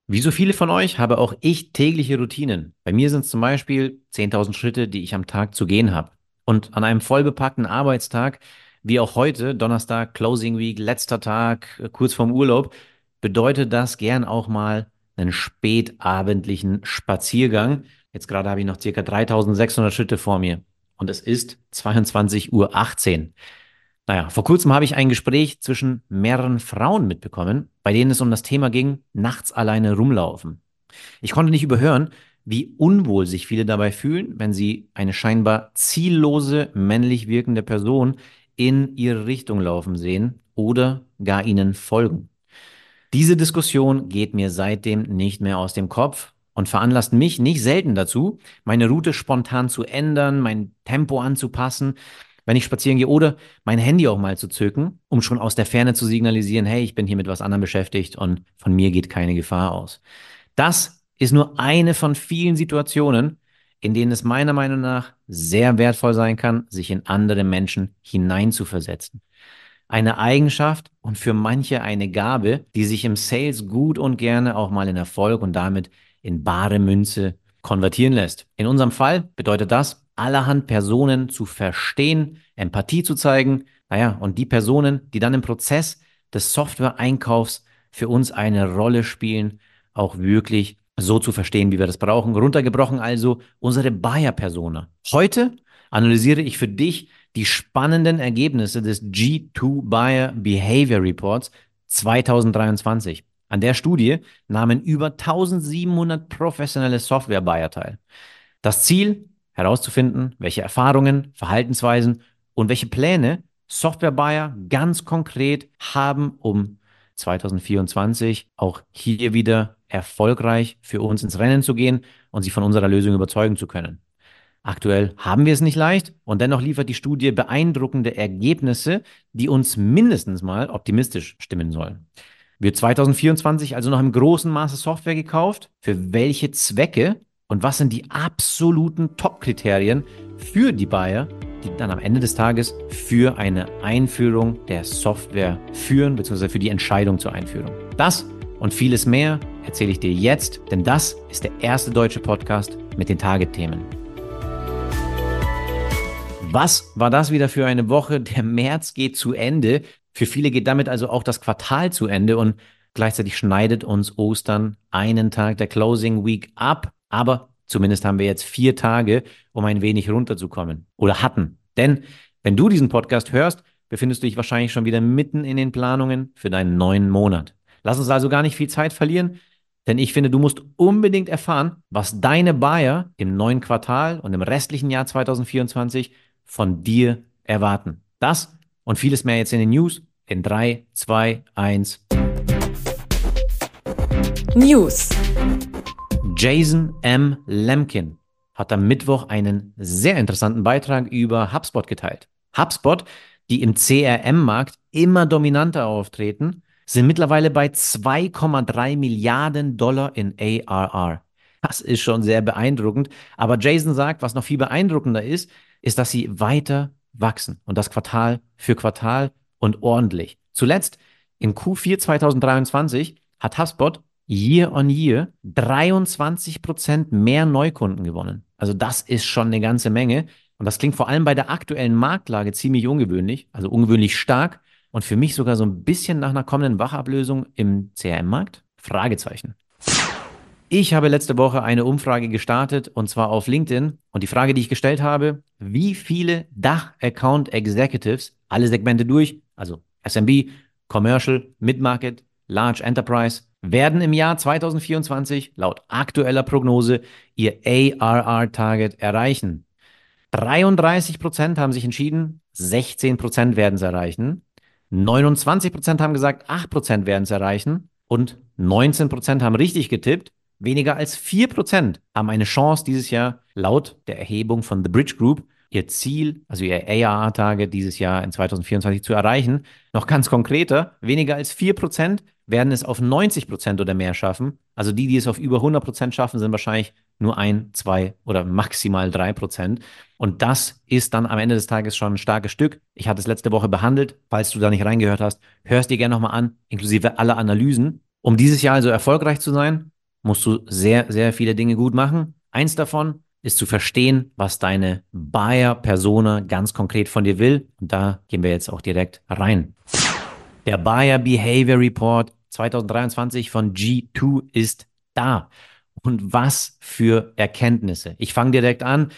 Wie so viele von euch habe auch ich tägliche Routinen. Bei mir sind es zum Beispiel 10.000 Schritte, die ich am Tag zu gehen habe. Und an einem vollbepackten Arbeitstag, wie auch heute, Donnerstag, Closing Week, letzter Tag, kurz vorm Urlaub, bedeutet das gern auch mal einen spätabendlichen Spaziergang. Jetzt gerade habe ich noch circa 3.600 Schritte vor mir und es ist 22:18 Uhr. Naja, vor kurzem habe ich ein Gespräch zwischen mehreren Frauen mitbekommen, bei denen es um das Thema ging, nachts alleine rumlaufen. Ich konnte nicht überhören, wie unwohl sich viele dabei fühlen, wenn sie eine scheinbar ziellose, männlich wirkende Person in ihre Richtung laufen sehen oder gar ihnen folgen. Diese Diskussion geht mir seitdem nicht mehr aus dem Kopf und veranlasst mich nicht selten dazu, meine Route spontan zu ändern, mein Tempo anzupassen, wenn ich spazieren gehe oder mein Handy auch mal zu zücken, um schon aus der Ferne zu signalisieren, hey, ich bin hier mit was anderem beschäftigt und von mir geht keine Gefahr aus. Das ist nur eine von vielen Situationen, in denen es meiner Meinung nach sehr wertvoll sein kann, sich in andere Menschen hineinzuversetzen. Eine Eigenschaft und für manche eine Gabe, die sich im Sales gut und gerne auch mal in Erfolg und damit in bare Münze konvertieren lässt. In unserem Fall bedeutet das, allerhand Personen zu verstehen, Empathie zu zeigen, naja, und die Personen, die dann im Prozess des Software-Einkaufs für uns eine Rolle spielen, auch wirklich so zu verstehen, wie wir das brauchen. Runtergebrochen also unsere Buyer-Persona. Heute analysiere ich für dich die spannenden Ergebnisse des G2 Buyer Behavior Reports 2023. An der Studie nahmen über 1700 professionelle Software-Buyer teil. Das Ziel, herauszufinden, welche Erfahrungen, Verhaltensweisen und welche Pläne Software-Buyer ganz konkret haben, um 2024 auch hier wieder erfolgreich für uns ins Rennen zu gehen und sie von unserer Lösung überzeugen zu können. Aktuell haben wir es nicht leicht und dennoch liefert die Studie beeindruckende Ergebnisse, die uns mindestens mal optimistisch stimmen sollen. Wird 2024 also noch im großen Maße Software gekauft? Für welche Zwecke? Und was sind die absoluten Top-Kriterien für die Buyer, die dann am Ende des Tages für eine Einführung der Software führen, beziehungsweise für die Entscheidung zur Einführung? Das und vieles mehr erzähle ich dir jetzt, denn das ist der erste deutsche Podcast mit den Target-Themen. Was war das wieder für eine Woche? Der März geht zu Ende. Für viele geht damit also auch das Quartal zu Ende und gleichzeitig schneidet uns Ostern einen Tag der Closing Week ab. Aber zumindest haben wir jetzt 4 Tage, um ein wenig runterzukommen. Oder hatten. Denn wenn du diesen Podcast hörst, befindest du dich wahrscheinlich schon wieder mitten in den Planungen für deinen neuen Monat. Lass uns also gar nicht viel Zeit verlieren, denn ich finde, du musst unbedingt erfahren, was deine Buyer im neuen Quartal und im restlichen Jahr 2024 von dir erwarten. Das und vieles mehr jetzt in den News in 3, 2, 1. News. Jason M. Lemkin hat am Mittwoch einen sehr interessanten Beitrag über HubSpot geteilt. HubSpot, die im CRM-Markt immer dominanter auftreten, sind mittlerweile bei 2,3 Milliarden Dollar in ARR. Das ist schon sehr beeindruckend. Aber Jason sagt, was noch viel beeindruckender ist, dass sie weiter wachsen und das Quartal für Quartal und ordentlich. Zuletzt in Q4 2023 hat HubSpot Year on Year 23% mehr Neukunden gewonnen. Also das ist schon eine ganze Menge. Und das klingt vor allem bei der aktuellen Marktlage ziemlich ungewöhnlich, also ungewöhnlich stark und für mich sogar so ein bisschen nach einer kommenden Wachablösung im CRM-Markt? Fragezeichen. Ich habe letzte Woche eine Umfrage gestartet und zwar auf LinkedIn. Und die Frage, die ich gestellt habe, wie viele Dach-Account Executives, alle Segmente durch, also SMB, Commercial, Mid-Market, Large Enterprise, werden im Jahr 2024 laut aktueller Prognose ihr ARR-Target erreichen. 33% haben sich entschieden, 16% werden es erreichen. 29% haben gesagt, 8% werden es erreichen. Und 19% haben richtig getippt. Weniger als 4% haben eine Chance dieses Jahr laut der Erhebung von The Bridge Group ihr Ziel, also ihr ARR-Target dieses Jahr in 2024 zu erreichen. Noch ganz konkreter, weniger als 4% werden es auf 90% oder mehr schaffen. Also die es auf über 100% schaffen, sind wahrscheinlich nur 1, 2 oder maximal 3%. Und das ist dann am Ende des Tages schon ein starkes Stück. Ich hatte es letzte Woche behandelt. Falls du da nicht reingehört hast, hörst dir gerne nochmal an, inklusive aller Analysen. Um dieses Jahr also erfolgreich zu sein, musst du sehr, sehr viele Dinge gut machen. Eins davon ist zu verstehen, was deine Buyer-Persona ganz konkret von dir will. Und da gehen wir jetzt auch direkt rein. Der Buyer Behavior Report 2023 von G2 ist da. Und was für Erkenntnisse. Ich fange direkt an.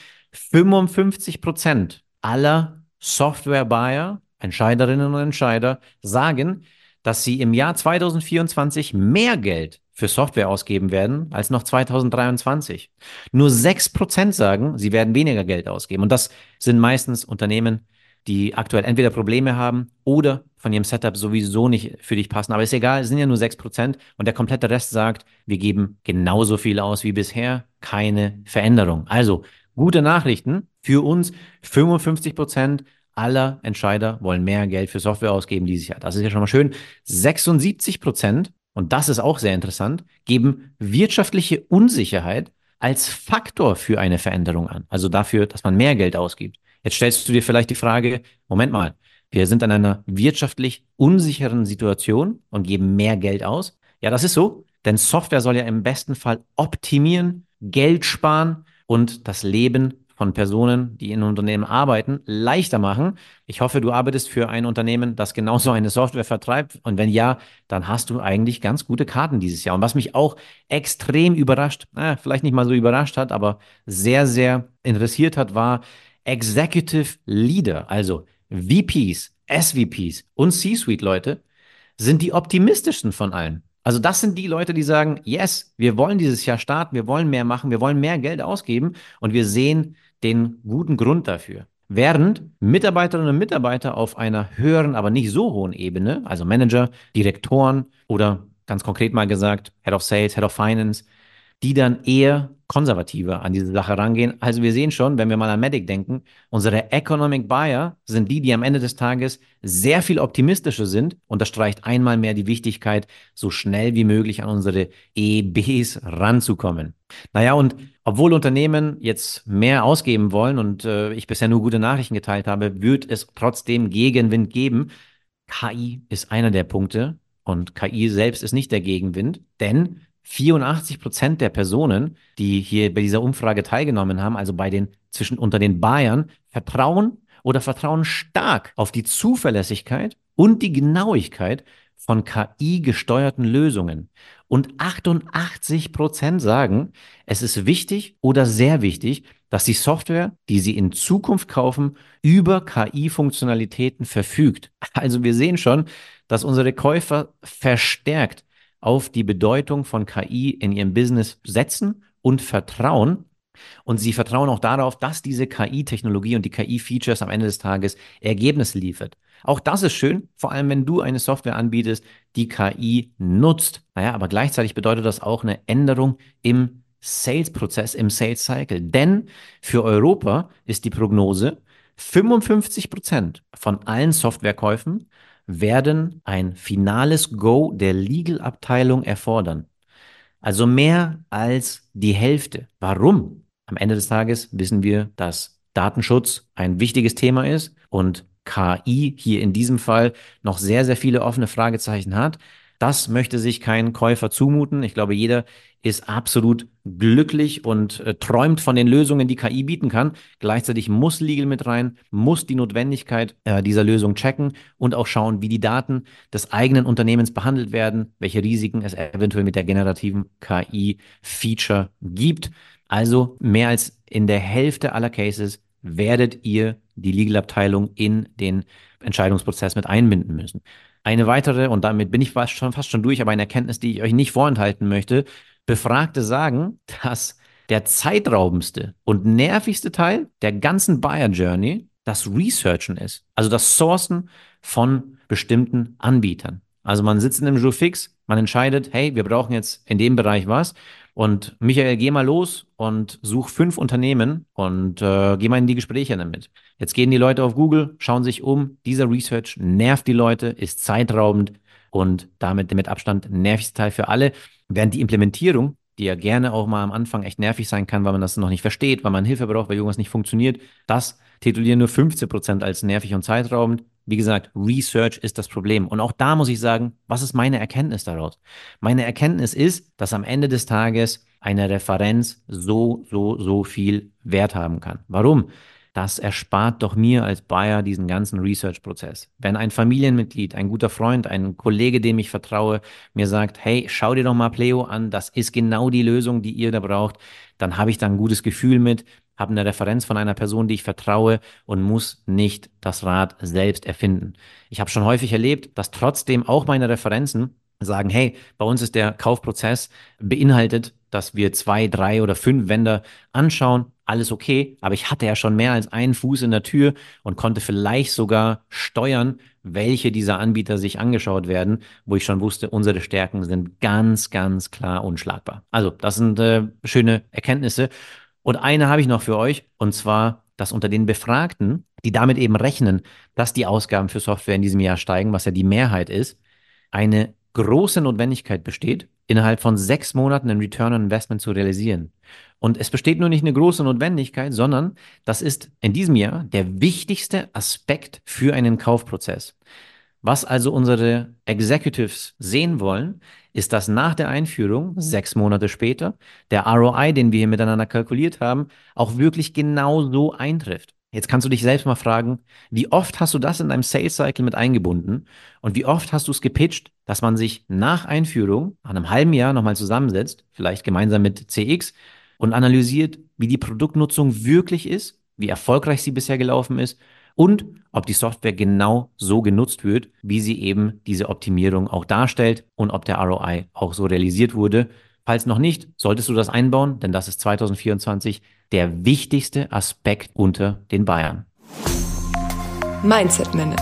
55% aller Software-Buyer, Entscheiderinnen und Entscheider, sagen, dass sie im Jahr 2024 mehr Geld für Software ausgeben werden als noch 2023. Nur 6% sagen, sie werden weniger Geld ausgeben. Und das sind meistens Unternehmen, die aktuell entweder Probleme haben oder von ihrem Setup sowieso nicht für dich passen. Aber ist egal, es sind ja nur 6% und der komplette Rest sagt, wir geben genauso viel aus wie bisher, keine Veränderung. Also gute Nachrichten für uns, 55% aller Entscheider wollen mehr Geld für Software ausgeben dieses Jahr. Das ist ja schon mal schön. 76%, und das ist auch sehr interessant, geben wirtschaftliche Unsicherheit als Faktor für eine Veränderung an. Also dafür, dass man mehr Geld ausgibt. Jetzt stellst du dir vielleicht die Frage, Moment mal, wir sind in einer wirtschaftlich unsicheren Situation und geben mehr Geld aus. Ja, das ist so, denn Software soll ja im besten Fall optimieren, Geld sparen und das Leben von Personen, die in Unternehmen arbeiten, leichter machen. Ich hoffe, du arbeitest für ein Unternehmen, das genauso eine Software vertreibt. Und wenn ja, dann hast du eigentlich ganz gute Karten dieses Jahr. Und was mich auch extrem überrascht, vielleicht nicht mal so überrascht hat, aber sehr, sehr interessiert hat, war Executive Leader, also VPs, SVPs und C-Suite-Leute, sind die optimistischsten von allen. Also das sind die Leute, die sagen, yes, wir wollen dieses Jahr starten, wir wollen mehr machen, wir wollen mehr Geld ausgeben und wir sehen den guten Grund dafür. Während Mitarbeiterinnen und Mitarbeiter auf einer höheren, aber nicht so hohen Ebene, also Manager, Direktoren oder ganz konkret mal gesagt, Head of Sales, Head of Finance, die dann eher konservativer an diese Sache rangehen. Also wir sehen schon, wenn wir mal an Medic denken, unsere Economic Buyer sind die, die am Ende des Tages sehr viel optimistischer sind. Und das streicht einmal mehr die Wichtigkeit, so schnell wie möglich an unsere EBs ranzukommen. Naja, und obwohl Unternehmen jetzt mehr ausgeben wollen und ich bisher nur gute Nachrichten geteilt habe, wird es trotzdem Gegenwind geben. KI ist einer der Punkte und KI selbst ist nicht der Gegenwind, denn 84% der Personen, die hier bei dieser Umfrage teilgenommen haben, also unter den Bayern, vertrauen oder vertrauen stark auf die Zuverlässigkeit und die Genauigkeit von KI-gesteuerten Lösungen. Und 88% sagen, es ist wichtig oder sehr wichtig, dass die Software, die sie in Zukunft kaufen, über KI-Funktionalitäten verfügt. Also wir sehen schon, dass unsere Käufer verstärkt auf die Bedeutung von KI in ihrem Business setzen und vertrauen. Und sie vertrauen auch darauf, dass diese KI-Technologie und die KI-Features am Ende des Tages Ergebnisse liefert. Auch das ist schön, vor allem wenn du eine Software anbietest, die KI nutzt. Naja, aber gleichzeitig bedeutet das auch eine Änderung im Sales-Prozess, im Sales-Cycle. Denn für Europa ist die Prognose, 55% von allen Softwarekäufen werden ein finales Go der Legal-Abteilung erfordern. Also mehr als die Hälfte. Warum? Am Ende des Tages wissen wir, dass Datenschutz ein wichtiges Thema ist und KI hier in diesem Fall noch sehr, sehr viele offene Fragezeichen hat. Das möchte sich kein Käufer zumuten. Ich glaube, jeder ist absolut glücklich und träumt von den Lösungen, die KI bieten kann. Gleichzeitig muss Legal mit rein, muss die Notwendigkeit dieser Lösung checken und auch schauen, wie die Daten des eigenen Unternehmens behandelt werden, welche Risiken es eventuell mit der generativen KI-Feature gibt. Also mehr als in der Hälfte aller Cases werdet ihr die Legal-Abteilung in den Entscheidungsprozess mit einbinden müssen. Eine weitere, und damit bin ich fast schon durch, aber eine Erkenntnis, die ich euch nicht vorenthalten möchte. Befragte sagen, dass der zeitraubendste und nervigste Teil der ganzen Buyer Journey das Researchen ist. Also das Sourcen von bestimmten Anbietern. Also man sitzt in einem Jour fix, man entscheidet, hey, wir brauchen jetzt in dem Bereich was. Und Michael, geh mal los und such 5 Unternehmen und geh mal in die Gespräche damit. Jetzt gehen die Leute auf Google, schauen sich um. Dieser Research nervt die Leute, ist zeitraubend und damit mit Abstand nervigste Teil für alle. Während die Implementierung, die ja gerne auch mal am Anfang echt nervig sein kann, weil man das noch nicht versteht, weil man Hilfe braucht, weil irgendwas nicht funktioniert, das titulieren nur 15% als nervig und zeitraubend. Wie gesagt, Research ist das Problem. Und auch da muss ich sagen, was ist meine Erkenntnis daraus? Meine Erkenntnis ist, dass am Ende des Tages eine Referenz so viel Wert haben kann. Warum? Das erspart doch mir als Buyer diesen ganzen Research-Prozess. Wenn ein Familienmitglied, ein guter Freund, ein Kollege, dem ich vertraue, mir sagt, hey, schau dir doch mal Pleo an, das ist genau die Lösung, die ihr da braucht, dann habe ich da ein gutes Gefühl mit, habe eine Referenz von einer Person, die ich vertraue und muss nicht das Rad selbst erfinden. Ich habe schon häufig erlebt, dass trotzdem auch meine Referenzen sagen, hey, bei uns ist der Kaufprozess beinhaltet, dass wir 2, 3 oder 5 Vendor anschauen, alles okay, aber ich hatte ja schon mehr als einen Fuß in der Tür und konnte vielleicht sogar steuern, welche dieser Anbieter sich angeschaut werden, wo ich schon wusste, unsere Stärken sind ganz klar unschlagbar. Also, das sind schöne Erkenntnisse. Und eine habe ich noch für euch, und zwar, dass unter den Befragten, die damit eben rechnen, dass die Ausgaben für Software in diesem Jahr steigen, was ja die Mehrheit ist, eine große Notwendigkeit besteht, innerhalb von 6 Monaten einen Return on Investment zu realisieren. Und es besteht nur nicht eine große Notwendigkeit, sondern das ist in diesem Jahr der wichtigste Aspekt für einen Kaufprozess. Was also unsere Executives sehen wollen, ist, dass nach der Einführung, 6 Monate später, der ROI, den wir hier miteinander kalkuliert haben, auch wirklich genau so eintrifft. Jetzt kannst du dich selbst mal fragen, wie oft hast du das in deinem Sales Cycle mit eingebunden und wie oft hast du es gepitcht, dass man sich nach Einführung, nach einem halben Jahr nochmal zusammensetzt, vielleicht gemeinsam mit CX und analysiert, wie die Produktnutzung wirklich ist, wie erfolgreich sie bisher gelaufen ist und ob die Software genau so genutzt wird, wie sie eben diese Optimierung auch darstellt und ob der ROI auch so realisiert wurde. Falls noch nicht, solltest du das einbauen, denn das ist 2024 der wichtigste Aspekt unter den Bayern. Mindset Minute.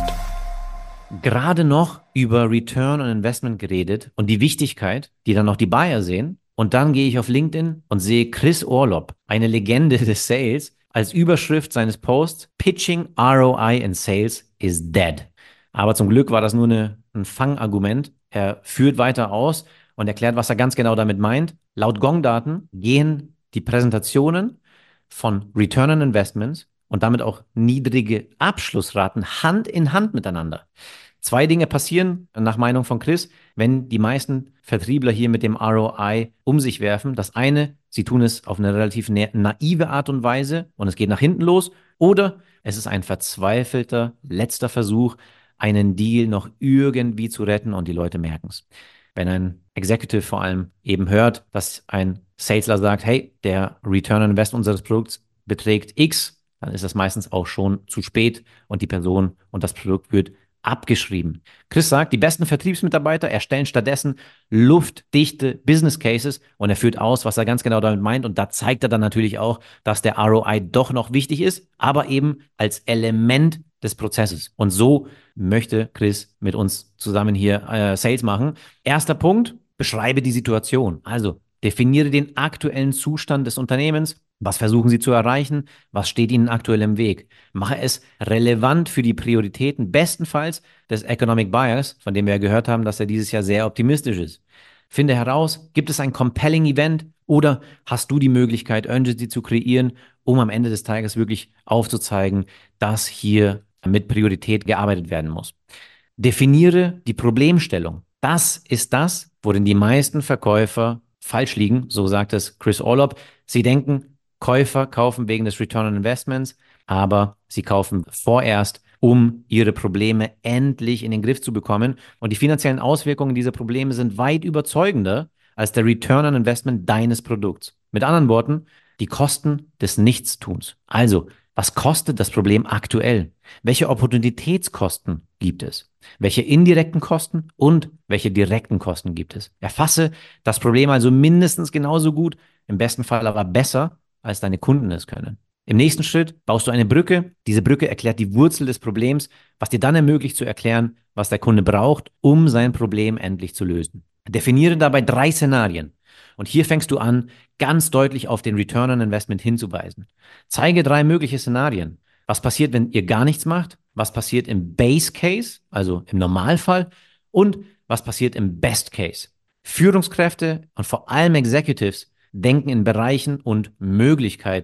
Gerade noch über Return on Investment geredet und die Wichtigkeit, die dann noch die Buyer sehen. Und dann gehe ich auf LinkedIn und sehe Chris Orlob, eine Legende des Sales, als Überschrift seines Posts: Pitching ROI in Sales is dead. Aber zum Glück war das nur ein Fangargument. Er führt weiter aus und erklärt, was er ganz genau damit meint. Laut Gong-Daten gehen die Präsentationen von Return on Investments und damit auch niedrige Abschlussraten Hand in Hand miteinander. 2 Dinge passieren, nach Meinung von Chris, wenn die meisten Vertriebler hier mit dem ROI um sich werfen. Das eine, sie tun es auf eine relativ naive Art und Weise und es geht nach hinten los. Oder es ist ein verzweifelter letzter Versuch, einen Deal noch irgendwie zu retten und die Leute merken es. Wenn ein Executive vor allem eben hört, dass ein Salesler sagt, hey, der Return on Invest unseres Produkts beträgt X, dann ist das meistens auch schon zu spät und die Person und das Produkt wird abgeschrieben. Chris sagt, die besten Vertriebsmitarbeiter erstellen stattdessen luftdichte Business Cases und er führt aus, was er ganz genau damit meint. Und da zeigt er dann natürlich auch, dass der ROI doch noch wichtig ist, aber eben als Element des Prozesses. Und so möchte Chris mit uns zusammen hier Sales machen. Erster Punkt, beschreibe die Situation. Also definiere den aktuellen Zustand des Unternehmens. Was versuchen Sie zu erreichen? Was steht Ihnen aktuell im Weg? Mache es relevant für die Prioritäten, bestenfalls des Economic Buyers, von dem wir ja gehört haben, dass er dieses Jahr sehr optimistisch ist. Finde heraus, gibt es ein compelling Event oder hast du die Möglichkeit, Urgency zu kreieren, um am Ende des Tages wirklich aufzuzeigen, dass hier mit Priorität gearbeitet werden muss. Definiere die Problemstellung. Das ist das, worin die meisten Verkäufer falsch liegen, so sagt es Chris Orlob. Sie denken, Käufer kaufen wegen des Return on Investments, aber sie kaufen vorerst, um ihre Probleme endlich in den Griff zu bekommen. Und die finanziellen Auswirkungen dieser Probleme sind weit überzeugender als der Return on Investment deines Produkts. Mit anderen Worten, die Kosten des Nichtstuns. Also, was kostet das Problem aktuell? Welche Opportunitätskosten gibt es? Welche indirekten Kosten und welche direkten Kosten gibt es? Erfasse das Problem also mindestens genauso gut, im besten Fall aber besser, als deine Kunden es können. Im nächsten Schritt baust du eine Brücke. Diese Brücke erklärt die Wurzel des Problems, was dir dann ermöglicht zu erklären, was der Kunde braucht, um sein Problem endlich zu lösen. Definiere dabei 3 Szenarien. Und hier fängst du an, ganz deutlich auf den Return on Investment hinzuweisen. Zeige 3 mögliche Szenarien. Was passiert, wenn ihr gar nichts macht? Was passiert im Base Case, also im Normalfall? Und was passiert im Best Case? Führungskräfte und vor allem Executives denken in Bereichen und Möglichkeiten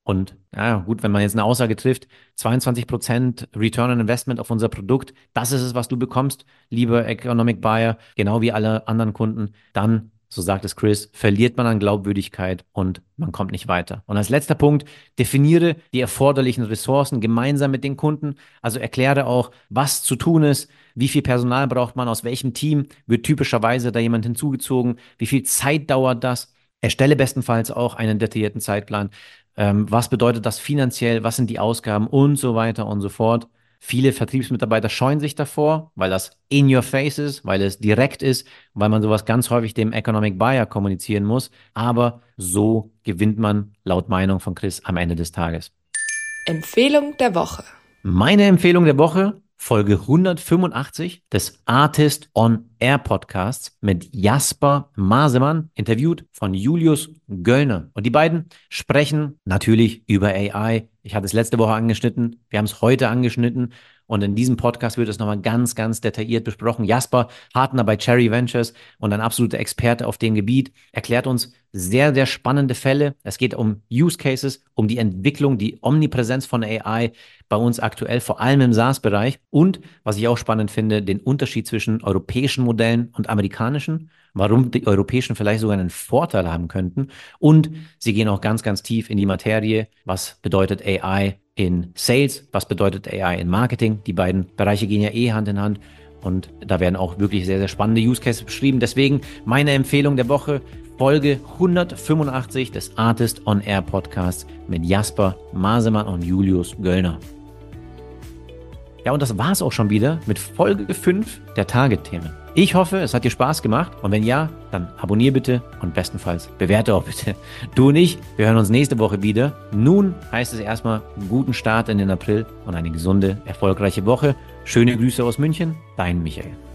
Und ja, gut, wenn man jetzt eine Aussage trifft, 22% Return on Investment auf unser Produkt, das ist es, was du bekommst, lieber Economic Buyer, genau wie alle anderen Kunden, dann, so sagt es Chris, verliert man an Glaubwürdigkeit und man kommt nicht weiter. Und als letzter Punkt, definiere die erforderlichen Ressourcen gemeinsam mit den Kunden. Also erkläre auch, was zu tun ist, wie viel Personal braucht man, aus welchem Team wird typischerweise da jemand hinzugezogen, wie viel Zeit dauert das. Erstelle bestenfalls auch einen detaillierten Zeitplan. Was bedeutet das finanziell? Was sind die Ausgaben und so weiter und so fort? Viele Vertriebsmitarbeiter scheuen sich davor, weil das in your face ist, weil es direkt ist, weil man sowas ganz häufig dem Economic Buyer kommunizieren muss. Aber so gewinnt man laut Meinung von Chris am Ende des Tages. Empfehlung der Woche. Meine Empfehlung der Woche, Folge 185 des Artist on Air Podcasts mit Jasper Masemann, interviewt von Julius Göllner. Und die beiden sprechen natürlich über AI. Ich hatte es letzte Woche angeschnitten, wir haben es heute angeschnitten und in diesem Podcast wird es nochmal ganz, ganz detailliert besprochen. Jasper, Partner bei Cherry Ventures und ein absoluter Experte auf dem Gebiet, erklärt uns sehr, sehr spannende Fälle. Es geht um Use Cases, um die Entwicklung, die Omnipräsenz von AI bei uns aktuell, vor allem im SaaS-Bereich. Und, was ich auch spannend finde, den Unterschied zwischen europäischen Modellen und amerikanischen, warum die europäischen vielleicht sogar einen Vorteil haben könnten. Und sie gehen auch ganz, ganz tief in die Materie. Was bedeutet AI in Sales? Was bedeutet AI in Marketing? Die beiden Bereiche gehen ja Hand in Hand. Und da werden auch wirklich sehr, sehr spannende Use Cases beschrieben. Deswegen meine Empfehlung der Woche, Folge 185 des Artist on Air Podcasts mit Jasper Masemann und Julius Göllner. Ja, und das war's auch schon wieder mit Folge 5 der Target-Themen. Ich hoffe, es hat dir Spaß gemacht und wenn ja, dann abonnier bitte und bestenfalls bewerte auch bitte. Du und ich, wir hören uns nächste Woche wieder. Nun heißt es erstmal guten Start in den April und eine gesunde, erfolgreiche Woche. Schöne Grüße aus München, dein Michael.